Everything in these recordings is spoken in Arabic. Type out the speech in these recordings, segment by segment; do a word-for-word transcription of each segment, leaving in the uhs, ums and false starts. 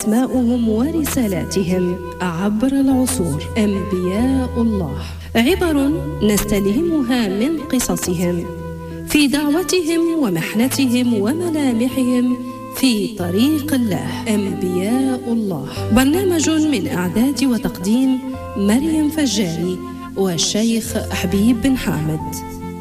أسماؤهم ورسالاتهم عبر العصور. أنبياء الله عبر نستلهمها من قصصهم في دعوتهم ومحنتهم وملامحهم في طريق الله. أنبياء الله برنامج من إعداد وتقديم مريم فجاري والشيخ حبيب بن حامد.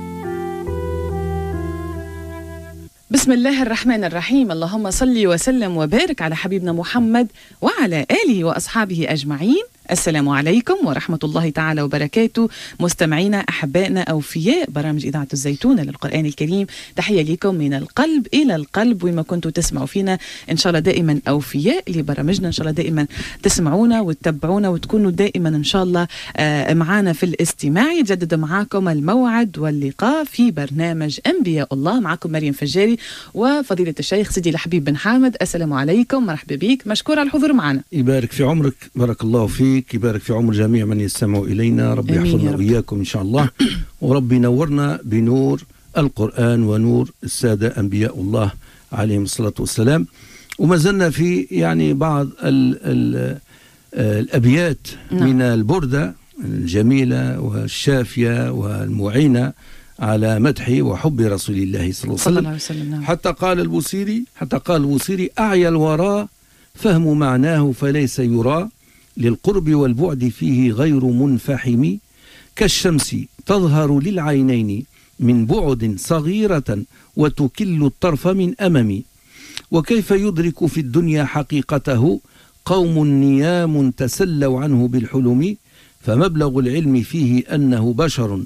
بسم الله الرحمن الرحيم. اللهم صل وسلم وبارك على حبيبنا محمد وعلى آله وأصحابه أجمعين. السلام عليكم ورحمة الله تعالى وبركاته. مستمعينا أحبائنا أوفياء برامج إذاعة الزيتون للقرآن الكريم، تحية لكم من القلب إلى القلب وما كنتوا تسمعوا فينا. إن شاء الله دائما أوفياء لبرامجنا، إن شاء الله دائما تسمعونا وتتبعونا وتكونوا دائما إن شاء الله معنا في الاستماع. يتجدد معكم الموعد واللقاء في برنامج أنبياء الله. معكم مريم فجاري وفضيلة الشيخ سيدي الحبيب بن حامد. السلام عليكم، مرحبا بك، مشكور على الحضور معنا. يبارك في عمرك، بارك الله فيك، يبارك في عمر جميع من يستمعوا إلينا. ربي يحفظنا وإياكم إن شاء الله، وربي نورنا بنور القرآن ونور السادة أنبياء الله عليهم الصلاة والسلام. وما زلنا في يعني بعض ال ال الأبيات نعم. من البردة الجميلة والشافية والمعينة على مدح وحب رسول الله صلى الله عليه وسلم, عليه وسلم نعم. حتى قال البوصيري حتى قال البوصيري أعيا الوراء فهم معناه فليس يرى، للقرب والبعد فيه غير منفحم، كالشمس تظهر للعينين من بعد صغيرة وتكل الطرف من أمم، وكيف يدرك في الدنيا حقيقته قوم نيام تسلوا عنه بالحلم، فمبلغ العلم فيه أنه بشر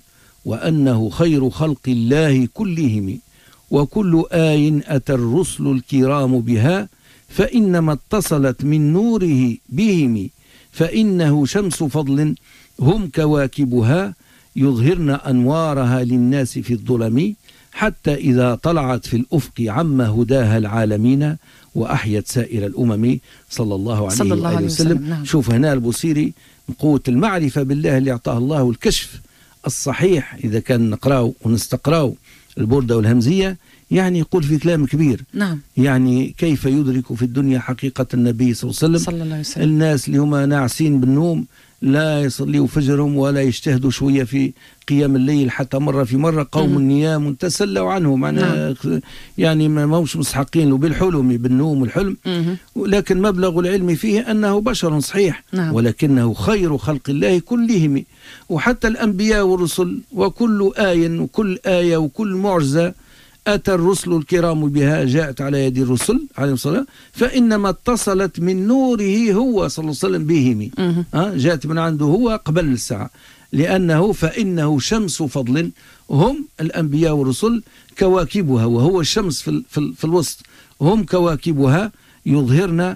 وأنه خير خلق الله كلهم، وكل آي أتى الرسل الكرام بها فإنما اتصلت من نوره بهم، فإنه شمس فضل هم كواكبها يظهرن أنوارها للناس في الظلم، حتى إذا طلعت في الأفق عم هداها العالمين وأحيت سائر الأمم صلى الله عليه, صلى الله عليه وسلم, وسلم. نعم. شوف هنا البوصيري قوة المعرفة بالله اللي أعطاه الله الكشف الصحيح. إذا كان نقرأه ونستقرأه البردة والهمزية يعني يقول في كلام كبير نعم. يعني كيف يدرك في الدنيا حقيقة النبي صلى الله عليه وسلم. صلى الله عليه وسلم. الناس اللي هم ناعسين بالنوم لا يصلوا فجرهم ولا يجتهدوا شوية في قيام الليل حتى مرة في مرة، قوم م- نيام تسلوا عنه معنا نعم. يعني ما موش مستحقين له بالحلم بالنوم والحلم م- لكن مبلغ العلم فيه أنه بشر صحيح نعم. ولكنه خير خلق الله كلهم، وحتى الأنبياء والرسل وكل آية وكل آية وكل معجزة أتى الرسل الكرام بها جاءت على يد الرسل عليه الصلاة، فإنما اتصلت من نوره هو صلى الله عليه وسلم بهم، أه؟ جاءت من عنده هو قبل الساعة، لأنه فإنه شمس فضل هم الأنبياء والرسل كواكبها، وهو الشمس في, في, في الوسط، هم كواكبها يظهرن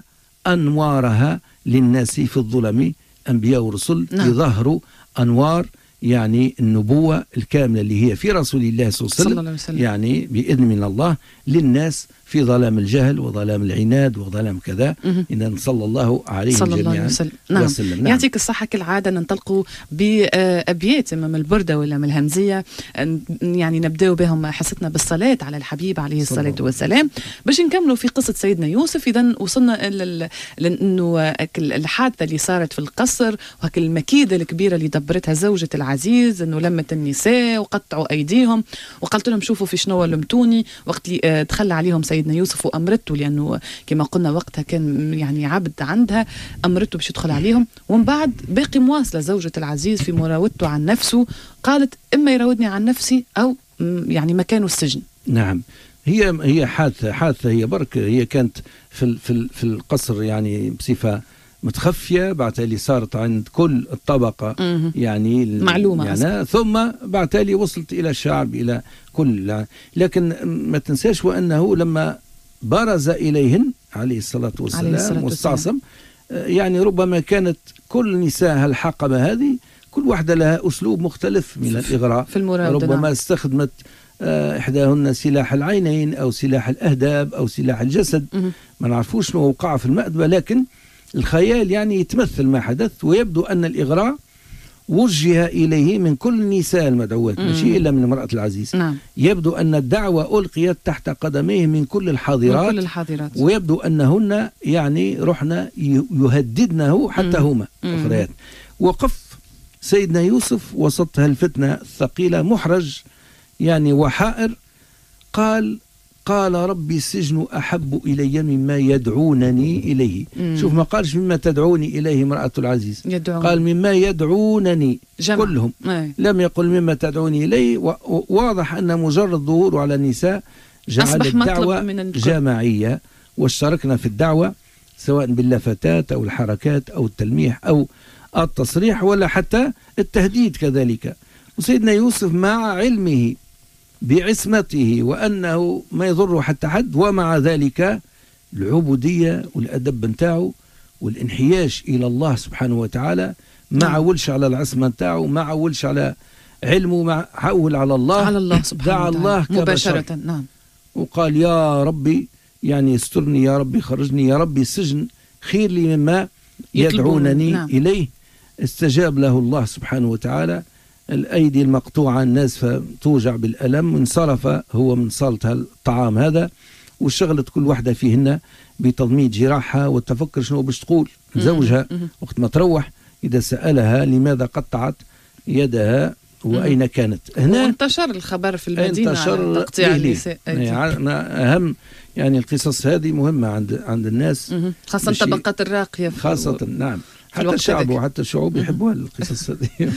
أنوارها للناس في الظلم. أنبياء ورسل نعم. يظهروا أنوار يعني النبوة الكاملة اللي هي في رسول الله صلى الله عليه وسلم، يعني بإذن من الله للناس في ظلام الجهل وظلام العناد وظلام كذا. إن صلى الله عليه صلى الله عليه وسلم. نعم. وسلم. نعم. يعطيك الصحة. كالعادة ننطلقوا بأبيات من البردة ولا من الهمزية، يعني نبدأ بهم حصتنا بالصلاة على الحبيب عليه الصلاة والسلام باش نكملوا في قصة سيدنا يوسف. إذا وصلنا لأنه الحادثة اللي صارت في القصر وهك المكيدة الكبيرة اللي دبرتها زوجة العزيز، أنه لمت النساء وقطعوا أيديهم وقالت لهم شوفوا في شنو لمتوني، وقت اللي تخلى عليهم سيدنا يوسف وأمرته، لأنه كما قلنا وقتها كان يعني عبد عندها، أمرته باش يدخل عليهم. ومن بعد باقي مواصلة زوجة العزيز في مراودته عن نفسه، قالت إما يراودني عن نفسي أو يعني مكانه السجن. نعم. هي هي حادثة حادثة هي برك هي كانت في في في القصر يعني بصفة متخفية، بعتالي صارت عند كل الطبقة يعني معلومة يعني ثم بعتالي وصلت إلى الشعب إلى كل. لكن ما تنساش وأنه لما برز إليهن عليه الصلاة والسلام واستعصم، يعني ربما كانت كل نساء الحقبة هذه كل واحدة لها أسلوب مختلف من الإغراء في المراودة. ربما استخدمت إحداهن سلاح العينين أو سلاح الأهداب أو سلاح الجسد، ما نعرفوش ما وقع في المأدبة، لكن الخيال يعني يتمثل ما حدث، ويبدو أن الإغراء وجه إليه من كل النساء المدعوات، ماشي إلا من امرأة العزيز. نعم. يبدو أن الدعوة ألقيت تحت قدميه من كل الحاضرات، من كل الحاضرات. ويبدو أنهن يعني رحنا يهددنه حتى هما أخريات. وقف سيدنا يوسف وسط هالفتنة الثقيلة محرج يعني وحائر، قال قال ربي السجن أحب إلي مما يدعونني إليه. مم. شوف ما قالش مما تدعوني إليه امرأة العزيز، يدعون. قال مما يدعونني جمع. كلهم أي. لم يقل مما تدعوني إليه. واضح أن مجرد ظهوره على النساء جعل الدعوة جماعية، واشتركنا في الدعوة سواء باللفتات أو الحركات أو التلميح أو التصريح ولا حتى التهديد كذلك. وسيدنا يوسف مع علمه بعصمته وأنه ما يضره حتى حد، ومع ذلك العبودية والأدب نتاعه والانحياش إلى الله سبحانه وتعالى، ما عولش على العصمة نتاعه، ما عولش على علمه، ما عول على الله على الله سبحانه دعا الله مباشرة. نعم. وقال يا ربي يعني استرني يا ربي، خرجني يا ربي السجن خير لي مما يدعونني نعم. إليه. استجاب له الله سبحانه وتعالى. الأيدي المقطوعة النازفة توجع بالألم، انصرف هو من صالة الطعام هذا، وشغلت كل واحدة فيهن بتضميد جراحها والتفكر شنو باش تقول زوجها وقت ما تروح إذا سألها لماذا قطعت يدها وأين كانت. هنا انتشر الخبر في المدينة انتشر تقطيع النساء. يعني أهم يعني القصص هذه مهمة عند عند الناس، خاصة الطبقات الراقية خاصة. نعم، حتى الشعب وحتى الشعوب يحبوها القصص هذه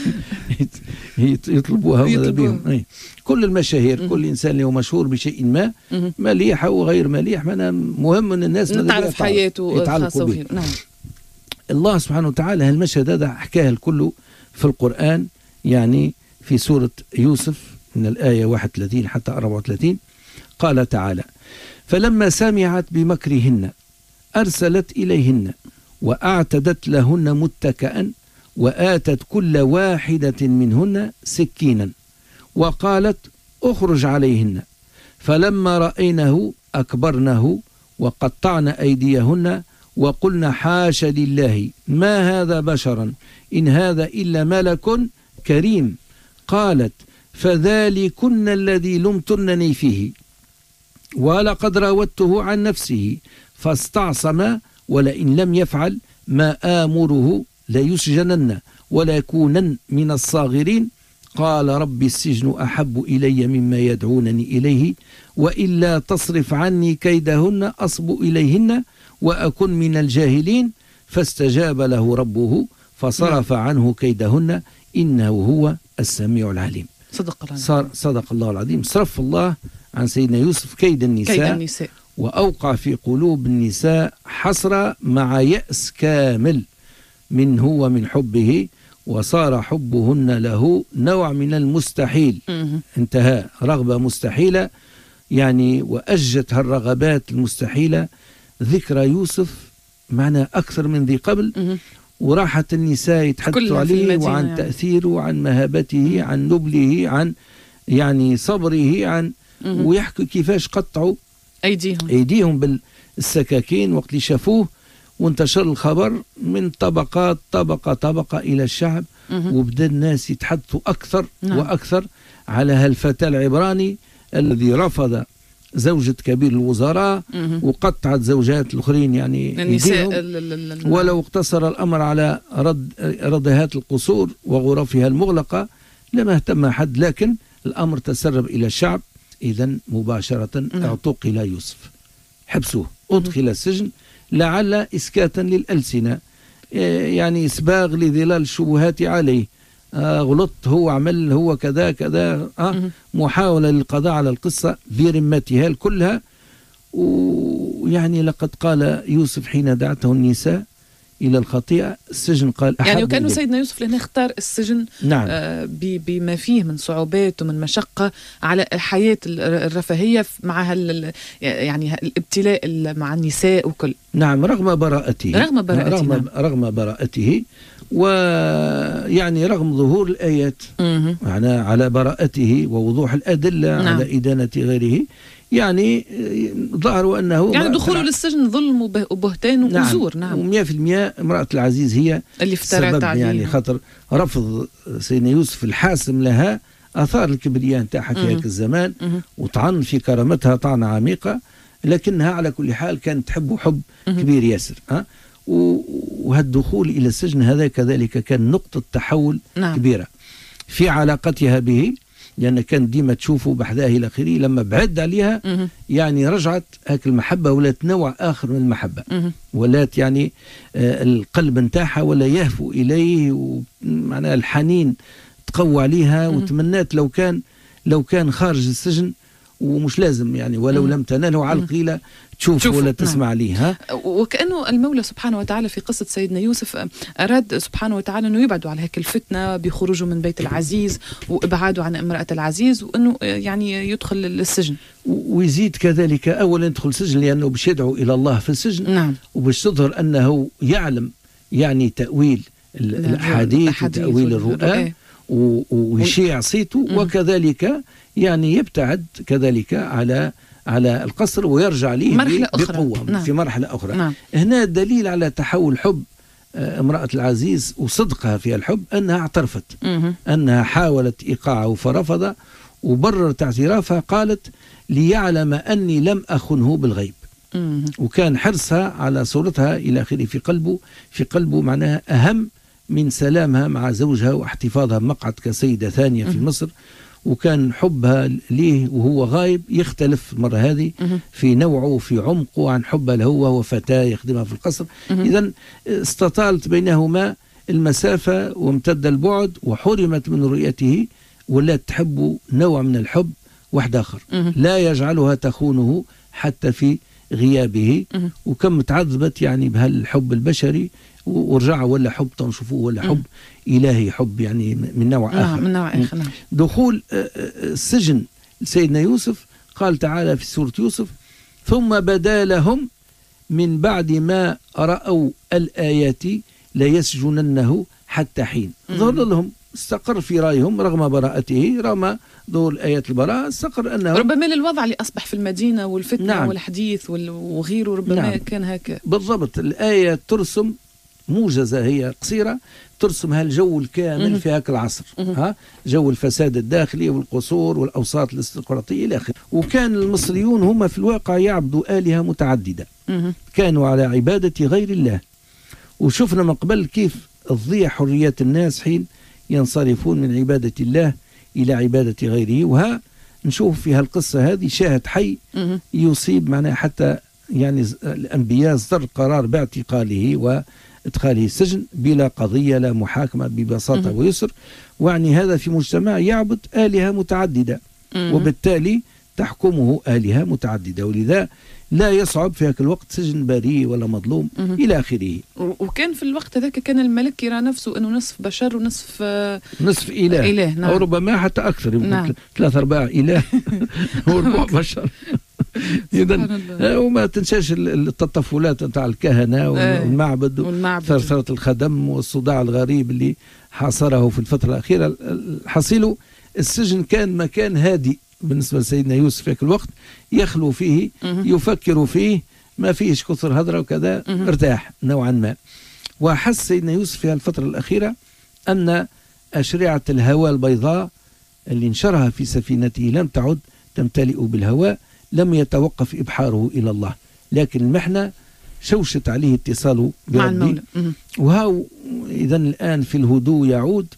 يطلبوها بهم. كل المشاهير، كل إنسان له مشهور بشيء ما، مليح أو غير مليح، مهم أن الناس تعرف حياته الخاصة به. نعم. الله سبحانه وتعالى هالمشهد هذا حكاه الكل في القرآن، يعني في سورة يوسف من الآية واحد وثلاثين حتى أربعة وثلاثين قال تعالى: فلما سمعت بمكرهن أرسلت إليهن وأعتدت لهن متكئا وآتت كل واحدة منهن سكينا وقالت اخرج عليهن، فلما رأينه أكبرنه وقطعن أيديهن وقلن حاش لله ما هذا بشرا إن هذا إلا ملك كريم. قالت فذلكن الذي لمتنني فيه ولقد راودته عن نفسه فاستعصم ولئن لم يفعل ما آمره ليسجنن وليكونن من الصاغرين. قال رب السجن أحب إلي مما يدعونني إليه وإلا تصرف عني كيدهن أصب إليهن وأكن من الجاهلين. فاستجاب له ربه فصرف عنه كيدهن إنه هو السميع العليم. صدق الله العظيم. صدق الله العظيم. صرف الله عن سيدنا يوسف كيد النساء, كيد النساء. وأوقع في قلوب النساء حسرة مع يأس كامل منه ومن حبه، وصار حبهن له نوع من المستحيل. انتهى رغبة مستحيلة يعني، وأجت هالرغبات المستحيلة ذكرى يوسف معنا أكثر من ذي قبل، وراحت النساء يتحدثوا عليه وعن يعني. تأثيره، وعن مهابته، عن نبله، عن يعني صبره، عن ويحكوا كيفاش قطعوا أيديهم أيديهم بالسكاكين وقت اللي شافوه، وانتشر الخبر من طبقات طبقة طبقة إلى الشعب، وبدأ الناس يتحدثوا أكثر نعم. وأكثر على هالفتى العبراني الذي رفض زوجة كبير الوزراء وقطعت زوجات الأخرين يعني ايديهم، ولو اقتصر الأمر على رد ردهات القصور وغرفها المغلقة لما اهتم حد، لكن الأمر تسرب إلى الشعب. إذن مباشرة اعتقل يوسف، حبسوه، أدخل السجن لعل إسكاتا للألسنة، يعني إسباغ لظلال الشبهات عليه. آه غلط، هو عمل، هو كذا كذا، آه محاولة للقضاء على القصة برمتها كلها. ويعني لقد قال يوسف حين دعته النساء إلى الخطيئة السجن قال أحب. يعني وكانوا سيدنا يوسف لأنه اختار السجن نعم. آه بما فيه من صعوبات ومن مشقة على الحياة الرفاهية مع هال يعني الابتلاء مع النساء وكل. نعم، رغم براءته رغم براءته رغم, نعم. رغم براءته ويعني رغم ظهور الآيات يعني على براءته ووضوح الأدلة نعم. على إدانة غيره، يعني ظهروا أنه يعني دخوله للسجن ظلم وبهتان وزور. نعم, نعم. ومئة في المئة امرأة العزيز هي اللي افترت عليه، يعني خاطر رفض سيدنا يوسف الحاسم لها أثار الكبرياء نتاعها في هذاك الزمان، وطعن في كرامتها طعنة عميقة، لكنها على كل حال كانت تحبه حب كبير ياسر. ها وهالدخول إلى السجن هذا كذلك كان نقطة تحول نعم. كبيرة في علاقتها به، لأن كان ديما تشوفه بحذاه إلى آخره. لما بعد عليها مه. يعني رجعت هاك المحبة، ولات نوع آخر من المحبة، مه. ولات يعني آه القلب نتاعها ولا يهفو إليه، ومعناها الحنين تقوى عليها، مه. وتمنات لو كان لو كان خارج السجن ومش لازم يعني ولو مم. لم تناله على القليلة تشوف ولا تسمع نعم. ليه. ها؟ وكأنه المولى سبحانه وتعالى في قصة سيدنا يوسف أراد سبحانه وتعالى أنه يبعدوا على هيك الفتنة بخروجه من بيت العزيز وإبعاده عن امرأة العزيز، وأنه يعني يدخل للسجن. ويزيد كذلك أولا يدخل السجن لأنه باش يدعو إلى الله في السجن، نعم. وباش تظهر أنه يعلم يعني تأويل الأحاديث وتأويل الرؤى ويشيع صيته، وكذلك يعني يبتعد كذلك على على القصر ويرجع ليه مرحلة بقوة أخرى. نعم. في مرحلة أخرى. نعم. هنا دليل على تحول حب امرأة العزيز وصدقها في الحب، أنها اعترفت مه. أنها حاولت إيقاعه فرفض، وبررت اعترافها قالت ليعلم أني لم أخنه بالغيب. مه. وكان حرصها على صورتها إلى آخره في قلبه في قلبه معناها أهم من سلامها مع زوجها واحتفاظها بمقعد كسيدة ثانية في مصر. وكان حبها ليه وهو غايب يختلف المرة هذه في نوعه وفي عمقه عن حبها له وهو فتاة يخدمها في القصر. إذن استطالت بينهما المسافة وامتد البعد، وحرمت من رؤيته، ولا تحب نوع من الحب واحد آخر لا يجعلها تخونه حتى في غيابه. وكم تعذبت يعني بهالحب البشري، ورجع ولا حب تنشوفوه ولا حب م. إلهي، حب يعني من نوع آخر. نعم من نوع آخر. نعم. دخول السجن سيدنا يوسف قال تعالى في سورة يوسف: ثم بدا لهم من بعد ما رأوا الآيات ليسجننه حتى حين. ظهر لهم استقر في رأيهم رغم براءته، رغم ظهور آيات البراءة استقر أنه ربما للوضع اللي أصبح في المدينة والفتنة نعم. والحديث وغيره ربما نعم. كان هكا بالضبط. الآية ترسم موجزة، هي قصيرة، ترسم هالجو الكامل مه. في هاك العصر، مه. ها جو الفساد الداخلي والقصور والأوساط الاستقراطية إلى آخره. وكان المصريون هم في الواقع يعبدوا آلهة متعددة، مه. كانوا على عبادة غير الله. وشفنا من قبل كيف تضيع حريات الناس حين ينصرفون من عبادة الله إلى عبادة غيره. وها نشوف في هالقصة هذه شاهد حي مه. يصيب معنا حتى يعني الأنبياء اصدر قرار باعتقاله وإدخاله السجن بلا قضية لا محاكمة، ببساطة مه. ويسر. وعني هذا في مجتمع يعبد آلهة متعددة، مه. وبالتالي تحكمه آلهة متعددة، ولذا لا يصعب في هذا الوقت سجن بريء ولا مظلوم مه. إلى آخره. وكان في الوقت هذاك كان الملك يرى نفسه أنه نصف بشر ونصف نصف إله, إله. نعم. أو ربما حتى أكثر، يمكن نعم. ثلاثة أرباع إله وربع بشر. إذن وما تنساش التطفلات نتاع الكهنة والمعبد وثرثرة الخدم والصداع الغريب اللي حاصره في الفترة الأخيرة. حصيله السجن كان مكان هادئ بالنسبة لسيدنا يوسف في الوقت، يخلو فيه يفكر فيه، ما فيش كثر هدرة وكذا، ارتاح نوعا ما. وحس سيدنا يوسف في الفترة الأخيرة أن أشرعة الهواء البيضاء اللي نشرها في سفينته لم تعد تمتلئ بالهواء، لم يتوقف إبحاره إلى الله، لكن المحنة شوشت عليه اتصاله بربي. وها إذن الآن في الهدوء يعود،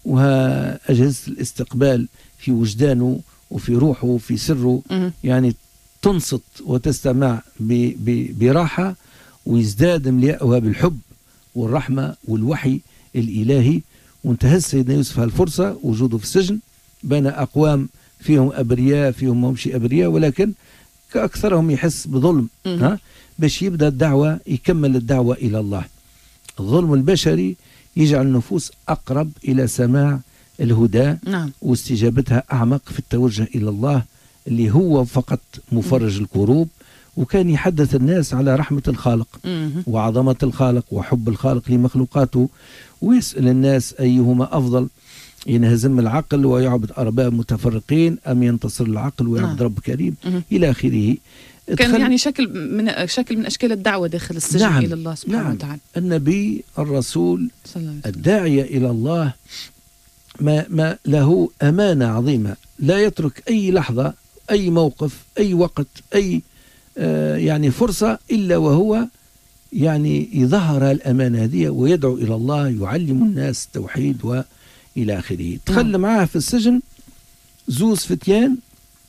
وها أجهزة الاستقبال في وجدانه وفي روحه وفي سره يعني تنصت وتستمع ب ب براحة، ويزداد مليئها بالحب والرحمة والوحي الإلهي. وانتهز سيدنا يوسف هالفرصة وجوده في السجن بين أقوام فيهم أبرياء فيهم ممشي أبرياء، ولكن كأكثرهم يحس بظلم، ها باش يبدأ الدعوة يكمل الدعوة إلى الله. الظلم البشري يجعل النفوس أقرب إلى سماع الهدى، نعم. واستجابتها أعمق في التوجه إلى الله اللي هو فقط مفرج الكروب. وكان يحدث الناس على رحمة الخالق وعظمة الخالق وحب الخالق لمخلوقاته، ويسأل الناس أيهما أفضل. ينهزم العقل ويعبد أرباب متفرقين أم ينتصر العقل ويعبد نعم. رب كريم إلى آخره. كان يعني شكل من شكل من أشكال الدعوة داخل السجن نعم. إلى الله سبحانه نعم. وتعالى. النبي الرسول الداعية إلى الله ما, ما له أمانة عظيمة، لا يترك أي لحظة أي موقف أي وقت أي آه يعني فرصة إلا وهو يعني يظهر الأمانة هذه ويدعو إلى الله، يعلم الناس التوحيد وإلى آخره. تخلى معاه في السجن زوز فتيان،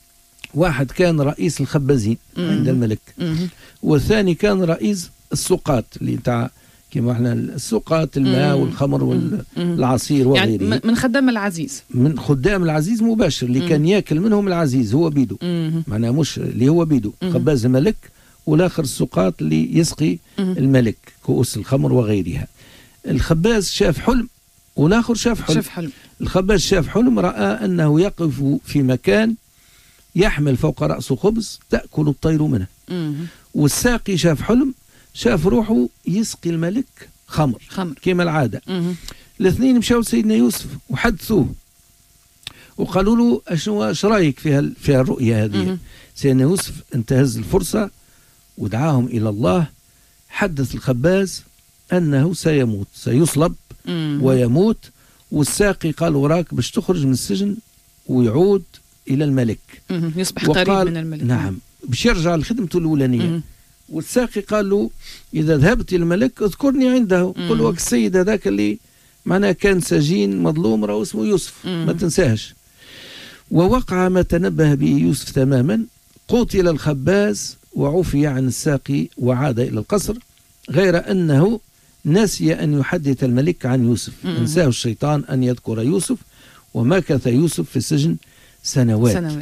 واحد كان رئيس الخبازين عند الملك، والثاني كان رئيس السوقات اللي تاع كما احنا السوقات الماء والخمر والعصير وغيره، يعني من خدام العزيز، من خدام العزيز مباشر اللي مم. كان ياكل منهم العزيز هو بيدو، معناها مش اللي هو بيدو مم. خباز الملك، والاخر السوقات اللي يسقي مم. الملك كؤوس الخمر وغيرها. الخباز شاف حلم والاخر شاف حلم. شاف حلم. الخباز شاف حلم، راى انه يقف في مكان يحمل فوق راسه خبز تاكل الطير منه. مم. والساقي شاف حلم، شاف روحه يسقي الملك خمر, خمر. كما العادة. مم. الاثنين مشاو سيدنا يوسف وحدثوه وقالوا له اشنو اش رايك في في الرؤيا هذه. مم. سيدنا يوسف انتهز الفرصة ودعاهم إلى الله، حدث الخباز أنه سيموت، سيصلب مم. ويموت، والساقي قال وراك باش تخرج من السجن ويعود إلى الملك، مم. يصبح قريب من الملك. نعم باش يرجع لخدمته الأولانية. والساقي قال له إذا ذهبت إلى الملك اذكرني عنده، قل وك السيد هذاك اللي معناه كان سجين مظلوم راه اسمه يوسف، مم. ما تنساهش. ووقع ما تنبه به يوسف تماما، قتل الخباز وعفي عن الساقي وعاد إلى القصر، غير أنه نسي أن يحدث الملك عن يوسف. مم. انساه الشيطان أن يذكر يوسف، ومكث يوسف في السجن سنوات, سنوات.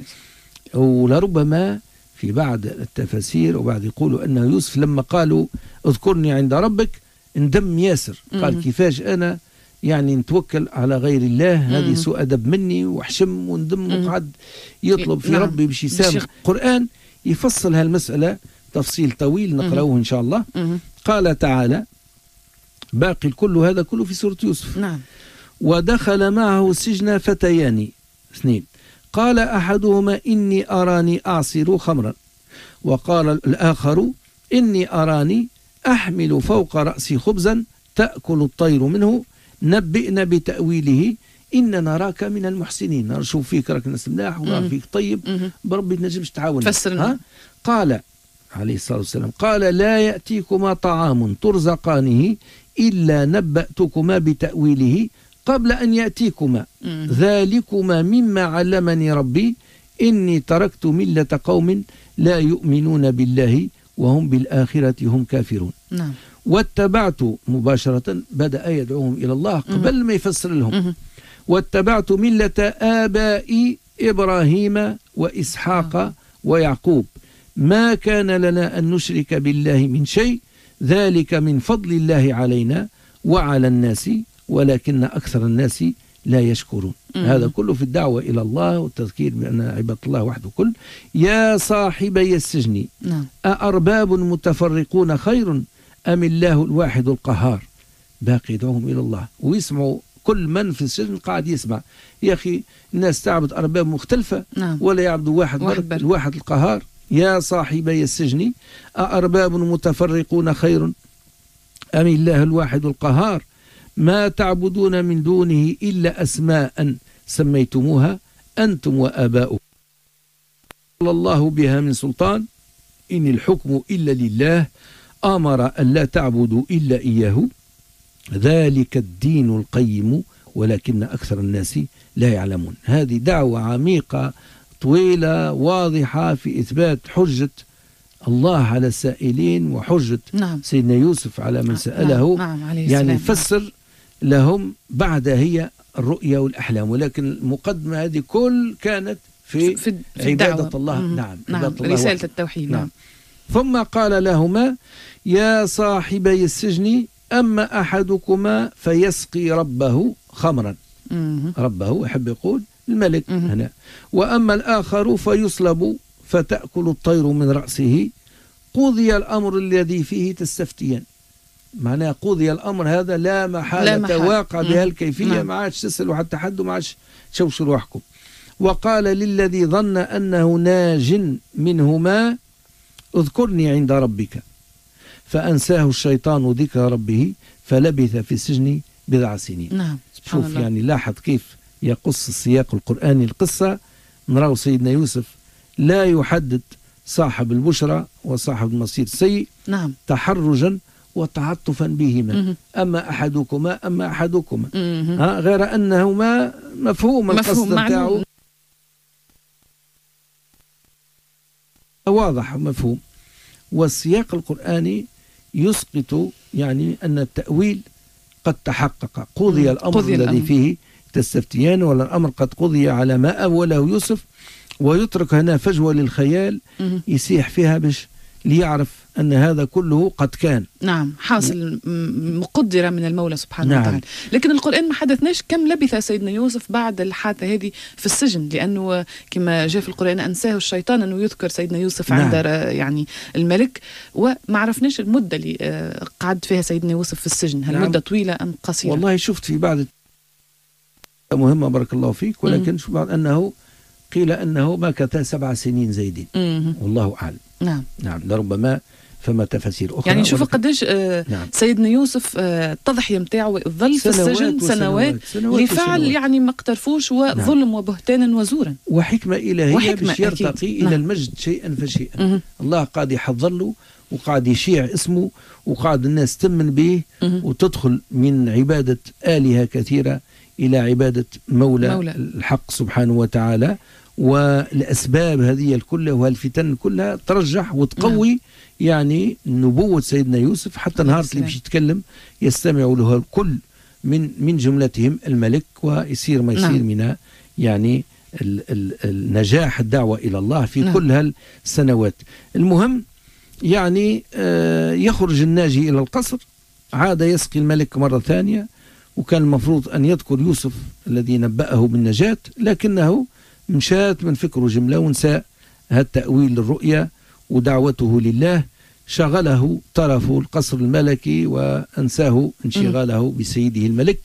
ولربما في بعض التفاسير وبعد يقولوا أن يوسف لما قالوا اذكرني عند ربك اندم ياسر، قال كيفاش أنا يعني نتوكل على غير الله، هذه سوء أدب مني، وحشم وندم وقعد يطلب في نعم. ربي باش يسامح. القرآن يفصل هالمسألة تفصيل طويل نقرأه إن شاء الله. مم. قال تعالى باقي كل هذا كله في سورة يوسف. نعم. ودخل معه السجن فتيان اثنين، قال أحدهما إني أراني أعصر خمرا، وقال الآخر إني أراني أحمل فوق رأسي خبزا تأكل الطير منه، نبئنا بتأويله إن نراك من المحسنين. نشوف فيك راك ناس ملاح ونرى فيك طيب، بربي تنجمش تعاون. فسرنا. قال عليه الصلاة والسلام قال لا يأتيكما طعام ترزقانه إلا نبأتكما بتأويله قبل أن يأتيكما، مم. ذلكما مما علمني ربي إني تركت ملة قوم لا يؤمنون بالله وهم بالآخرة هم كافرون. نعم. واتبعت مباشرة بدأ يدعوهم إلى الله قبل مم. ما يفسر لهم. مم. واتبعت ملة آبائي إبراهيم وإسحاق مم. ويعقوب ما كان لنا أن نشرك بالله من شيء ذلك من فضل الله علينا وعلى الناس ولكن أكثر الناس لا يشكرون. مم. هذا كله في الدعوة إلى الله والتذكير بأن عباد الله وحده كل. يا صاحبي السجن نعم. أأرباب متفرقون خير أم الله الواحد القهار. باقي يدعوهم إلى الله ويسمعوا، كل من في السجن قاعد يسمع. يا أخي الناس تعبد أرباب مختلفة نعم. ولا يعبدوا واحد, واحد الواحد القهار. يا صاحبي السجن أأرباب متفرقون خير أم الله الواحد القهار ما تعبدون من دونه إلا أسماء سميتموها أنتم وآباؤكم الله بها من سلطان إن الحكم إلا لله أمر أن لا تعبدوا إلا إياه ذلك الدين القيم ولكن أكثر الناس لا يعلمون. هذه دعوة عميقة طويلة واضحة في إثبات حجة الله على السائلين وحجة نعم. سيدنا يوسف على من سأله. نعم. نعم. يعني فسر لهم بعد هي الرؤيا والأحلام، ولكن المقدمة هذه كل كانت في, في, في عبادة الله. مم. نعم. نعم. الله رسالة واحد. التوحيد. نعم. ثم قال لهما يا صاحبي السجن أما أحدكما فيسقي ربه خمرا. مم. ربه يحب يقول الملك مم. هنا. وأما الآخر فيصلب فتأكل الطير من رأسه قضي الأمر الذي فيه تستفتيان. معناها قضي الأمر هذا لا محالة محال. واقع بها الكيفية. نعم. ما عادش تسألوا حتى حد وما عادش تشوشوا روحكم. وقال للذي ظن أنه ناج منهما اذكرني عند ربك فأنساه الشيطان ذكر ربه فلبث في السجن بضع سنين. نعم. شوف الله. يعني لاحظ كيف يقص السياق القرآني القصة. نراو سيدنا يوسف لا يحدد صاحب البشرى وصاحب المصير السيء. نعم. تحرجا وتعطفا بهما. أما أحدكما أما أحدكما ها غير أنهما مفهوم القصد بتاعه واضح ومفهوم. والسياق القرآني يسقط يعني أن التأويل قد تحقق. قضي الأمر قضي الذي الأمر. فيه تستفتيان ولا الأمر قد قضي على ما أوله يوسف. ويترك هنا فجوة للخيال يسيح فيها باش ليعرف أن هذا كله قد كان. نعم حاصل مقدرة من المولى سبحانه نعم. وتعالى. لكن القرآن ما حدثناش كم لبث سيدنا يوسف بعد الحادثة هذه في السجن، لأنه كما جاء في القرآن أنساه الشيطان أنه يذكر سيدنا يوسف نعم. عند يعني الملك، وما عرفناش المدة اللي قعد فيها سيدنا يوسف في السجن. هل نعم. مدة طويلة أم قصيرة؟ والله شفت في بعض مهمة بارك الله فيك، ولكن شو بعد أنه قيل أنه مكث سبع سنين زيدين والله أعلم. نعم نعم لربما فما تفاسير أخرى. يعني شوف قديش آه نعم. سيدنا يوسف آه التضحية متاعه ظل في السجن سنوات, سنوات لفعل وسنوات. يعني ما اقترفوش وظلم نعم. وبهتانا وزورا وحكمة إلهية باش يرتقي إلى نعم. المجد شيئا فشيئا. مه. الله قاعد يحضر له وقاعد يشيع اسمه وقاعد الناس تمن به مه. وتدخل من عبادة آلهة كثيرة إلى عبادة مولى, مولى الحق سبحانه وتعالى. والأسباب هذه الكلها والفتن كلها ترجح وتقوي نعم. يعني نبوة سيدنا يوسف حتى نهار اللي باش يتكلم يستمع له الكل من من جملتهم الملك ويصير ما يصير نعم. من يعني ال ال النجاح الدعوة إلى الله في نعم. كل هالسنوات. المهم يعني آه يخرج الناجي إلى القصر، عاد يسقي الملك مرة ثانية، وكان المفروض أن يذكر يوسف الذي نبأه بالنجاة، لكنه مشات من فكره جملة ونساء هالتأويل للرؤيا ودعوته لله، شغله طرف القصر الملكي وأنساه انشغاله بسيده الملك.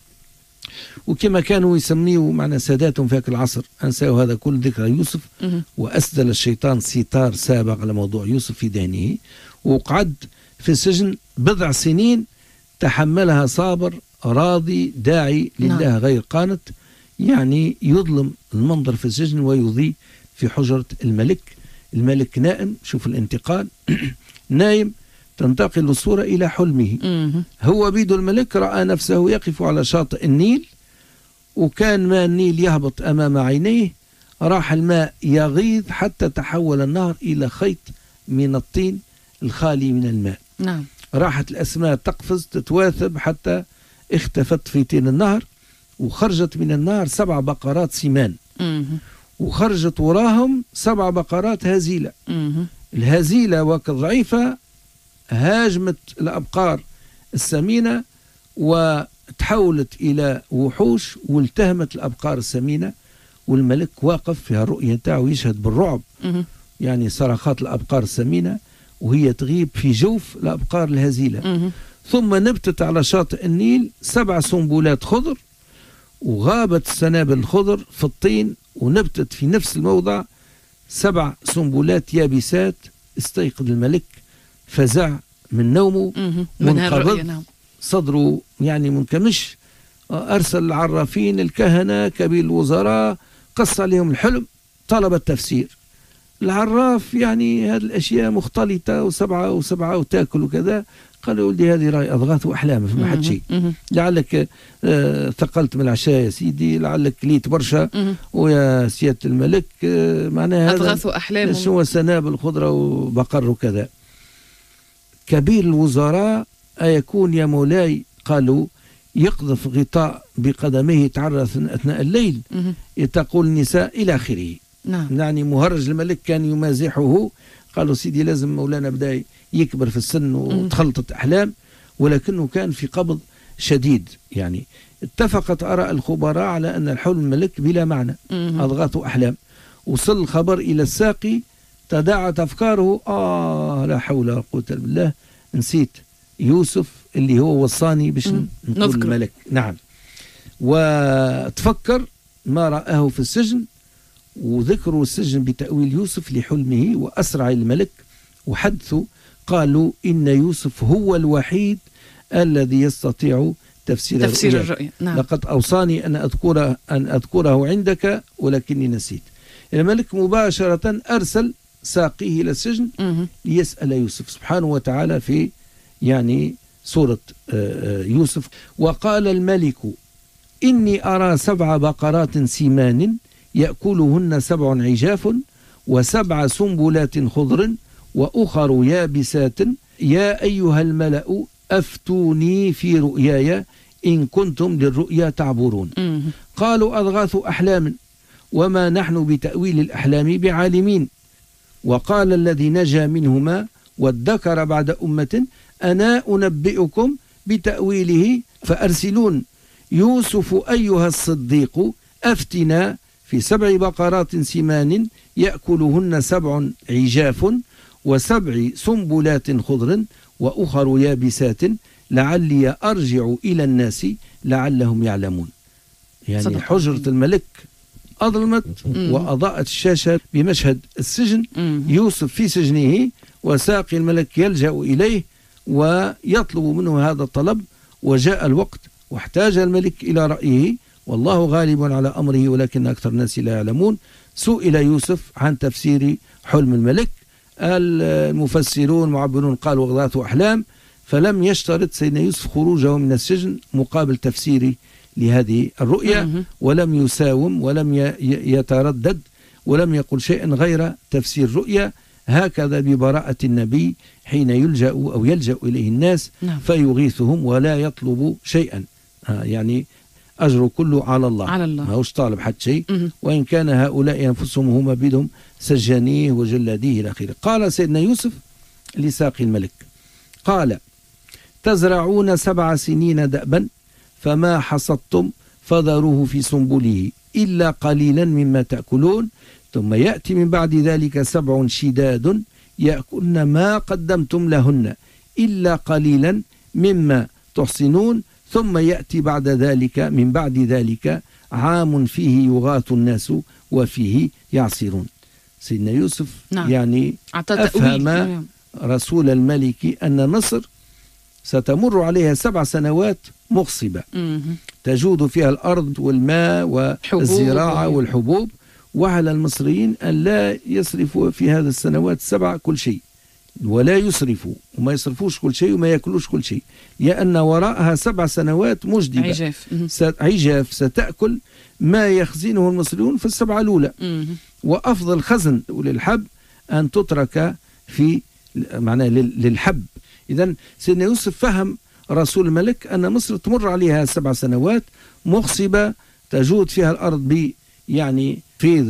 وكما كانوا يسميه معنا ساداتهم في هذا العصر أنساه هذا كل ذكر يوسف، وأسدل الشيطان ستار سابق على موضوع يوسف في ذهنه، وقعد في السجن بضع سنين تحملها صابر راضي داعي لله نعم. غير قانت، يعني يظلم المنظر في السجن ويضيء في حجرة الملك. الملك نائم، شوف الانتقال نايم، تنتقل الصورة إلى حلمه. هو بيد الملك رأى نفسه يقف على شاطئ النيل، وكان ماء النيل يهبط أمام عينيه، راح الماء يغيظ حتى تحول النهر إلى خيط من الطين الخالي من الماء. نعم. راحت الأسماك تقفز تتواثب حتى اختفت في طين النهر، وخرجت من النهر سبع بقرات سمان، وخرجت وراهم سبع بقرات هزيلة. الهزيلة وكضعيفة هاجمت الأبقار السمينة وتحولت إلى وحوش والتهمت الأبقار السمينة، والملك واقف في الرؤية تاعه يشهد بالرعب، يعني صرخات الأبقار السمينة وهي تغيب في جوف الأبقار الهزيلة. ثم نبتت على شاطئ النيل سبع سنبلات خضر، وغابت السنابل الخضر في الطين، ونبتت في نفس الموضع سبع سنبلات يابسات. استيقظ الملك فزع من نومه منقبض، نعم. صدره يعني منكمش، أرسل العرافين الكهنة كبير الوزراء، قص عليهم الحلم، طلب التفسير. العراف يعني هذه الأشياء مختلطة وسبعة وسبعة وتاكل وكذا، قال ولدي هذه رأي أضغاث وأحلام في ما حد شيء، لعلك آه ثقلت من العشاء يا سيدي، لعلك ليت برشا ويا سيادة الملك آه معناها أضغاث وأحلام شو سنابل خضرة وبقر وكذا. كبير الوزراء أيكون يا مولاي؟ قالوا يقذف غطاء بقدميه يتعرث أثناء الليل، تقول النساء إلى آخره. نعم. يعني مهرج الملك كان يمازحه، قالوا سيدي لازم مولانا بدأ يكبر في السن وتخلطت أحلام، ولكنه كان في قبض شديد. يعني اتفقت آراء الخبراء على أن الحلم الملك بلا معنى، أضغاث أحلام. وصل الخبر إلى الساقي، تداعت أفكاره، آه لا حول ولا قوة إلا بالله، نسيت يوسف اللي هو وصاني باش نكون ملك. نعم. وتفكر ما رآه في السجن، وذكروا السجن بتأويل يوسف لحلمه، وأسرع الملك وحدثوا قالوا إن يوسف هو الوحيد الذي يستطيع تفسير, تفسير الرؤيا. نعم. لقد أوصاني أن أذكره, أن أذكره عندك ولكني نسيت. الملك مباشرة أرسل ساقيه إلى السجن ليسأل يوسف سبحانه وتعالى في يعني سورة يوسف. وقال الملك إني أرى سبع بقرات سمان يأكلهن سبع عجاف وسبع سنبلات خضر وأخر يابسات يا أيها الملأ أفتوني في رؤياي إن كنتم للرؤيا تعبرون. قالوا أضغاث أحلام وما نحن بتأويل الأحلام بعالمين. وقال الذي نجا منهما وادكر بعد أمة أنا أنبئكم بتأويله فأرسلون يوسف أيها الصديق أفتنا في سبع بقرات سمان يأكلهن سبع عجاف وسبع سنبلات خضر وأخر يابسات لعلي أرجع إلى الناس لعلهم يعلمون. يعني صدق. حجرة الملك أظلمت وأضاءت الشاشة بمشهد السجن، يوسف في سجنه وساقي الملك يلجأ إليه ويطلب منه هذا الطلب. وجاء الوقت واحتاج الملك إلى رأيه، والله غالب على أمره ولكن أكثر الناس لا يعلمون. سئل يوسف عن تفسير حلم الملك، المفسرون معبرون قالوا أضغاث أحلام، فلم يشترط سيدنا يوسف خروجه من السجن مقابل تفسير لهذه الرؤيا، ولم يساوم ولم يتردد ولم يقل شيئا غير تفسير رؤيا. هكذا ببراءة النبي حين يلجأ أو يلجأ إليه الناس فيغيثهم ولا يطلب شيئا، يعني أجر كله على الله, على الله. ما هوش طالب حتى شيء، وإن كان هؤلاء أنفسهم هم بدهم سجانيه وجلاديه إلى آخره. قال سيدنا يوسف لساقي الملك قال تزرعون سبع سنين دأبا فما حصدتم فذروه في سنبله إلا قليلا مما تأكلون ثم يأتي من بعد ذلك سبع شداد يأكلن ما قدمتم لهن إلا قليلا مما تحصنون ثم يأتي بعد ذلك من بعد ذلك عام فيه يغاث الناس وفيه يعصرون. سيدنا يوسف نعم. يعني أفهم رسول الملك أن مصر ستمر عليها سبع سنوات مغصبة تجود فيها الأرض والماء والزراعة والحبوب، وعلى المصريين أن لا يصرفوا في هذه السنوات السبع كل شيء، ولا يسرفوا وما يصرفوش كل شيء وما يأكلوش كل شيء، لأن وراءها سبع سنوات مجدبة عجاف, عجاف ستأكل ما يخزنه المصريون في السبعة الأولى. وأفضل خزن للحب أن تترك في معناه للحب. إذن سيدنا يوسف فهم رسول الملك أن مصر تمر عليها سبع سنوات مغصبة تجود فيها الأرض ب يعني فيض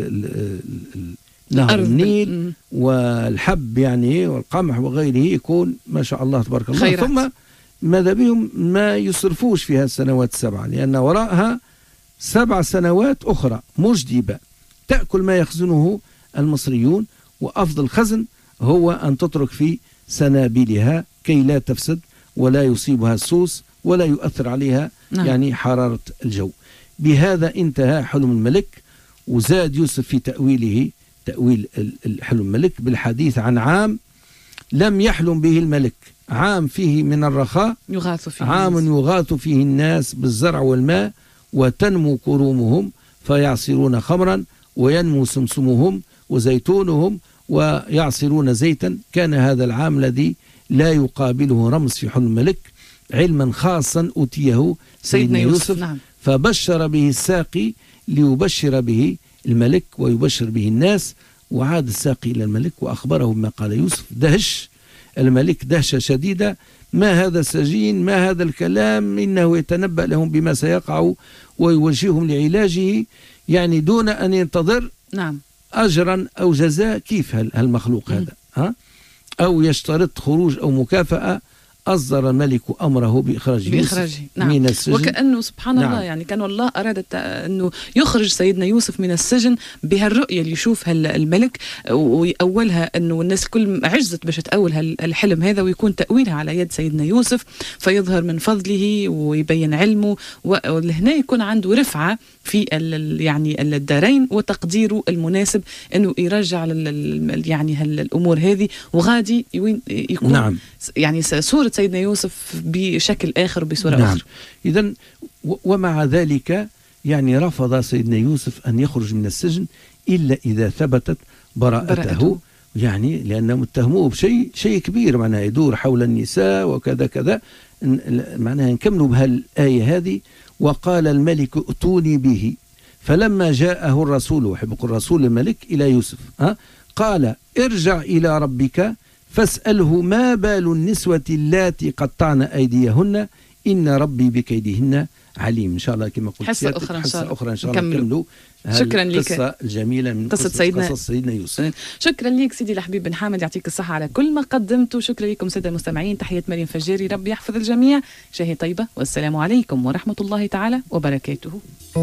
نهر النيل والحب يعني والقمح وغيره يكون ما شاء الله تبارك الله خيرات. ثم ماذا بهم ما يصرفوش في هذه السنوات السبعة، لأن وراءها سبع سنوات أخرى مجدبة تأكل ما يخزنه المصريون، وأفضل خزن هو أن تترك في سنابلها كي لا تفسد ولا يصيبها السوس ولا يؤثر عليها نعم. يعني حرارة الجو. بهذا انتهى حلم الملك. وزاد يوسف في تأويله تأويل حلم الملك بالحديث عن عام لم يحلم به الملك، عام فيه من الرخاء يغاث فيه عام الناس. يغاث فيه الناس بالزرع والماء وتنمو كرومهم فيعصرون خمرا وينمو سمسمهم وزيتونهم ويعصرون زيتا. كان هذا العام الذي لا يقابله رمز في حلم الملك، علما خاصا أوتيه سيدنا يوسف, يوسف نعم. فبشر به الساقي ليبشر به الملك ويبشر به الناس. وعاد الساقي إلى الملك وأخبره بما قال يوسف. دهش الملك دهشة شديدة، ما هذا السجين، ما هذا الكلام، إنه يتنبأ لهم بما سيقع ويوجههم لعلاجه، يعني دون أن ينتظر نعم. أجرا أو جزاء. كيف هالمخلوق هذا ها؟ أو يشترط خروج أو مكافأة أصدر الملك أمره بإخراج بإخراجه نعم. من السجن. وكأنه سبحان نعم. الله يعني كان والله أراد أنه يخرج سيدنا يوسف من السجن بهالرؤية اللي يشوفها الملك، ويأولها أنه الناس كل عجزت باش تأول الحلم هذا، ويكون تأويلها على يد سيدنا يوسف فيظهر من فضله ويبين علمه، ولهنا يكون عنده رفعة في يعني الدارين وتقديره المناسب أنه يرجع يعني الأمور هذه، وغادي يكون نعم. يعني صورة سيدنا يوسف بشكل آخر بصورة نعم. أخرى. إذن ومع ذلك يعني رفض سيدنا يوسف أن يخرج من السجن إلا إذا ثبتت براءته, براءته. يعني لأنهم اتهموه بشيء شيء كبير، معناها يدور حول النساء وكذا كذا. معناها نكملوا بهالآية هذه. وقال الملك ائتوني به فلما جاءه الرسول، وحب يقول الرسول الملك إلى يوسف، ها قال ارجع إلى ربك فاسأله ما بال النسوة اللاتي قطعن أيديهن إن ربي بكيدهن عليم. إن شاء الله كما قلت حصة أخرى إن شاء الله, أخرى إن شاء الله نكملوا. شكرا لك. القصة الجميلة من قصة سيدنا, قصص سيدنا يوسف. شكرا لك سيدي الحبيب بن حامد، يعطيك الصحة على كل ما قدمته. شكرا لكم سادة المستمعين، تحية مريم فجاري، ربي يحفظ الجميع، شهي طيبة، والسلام عليكم ورحمة الله تعالى وبركاته.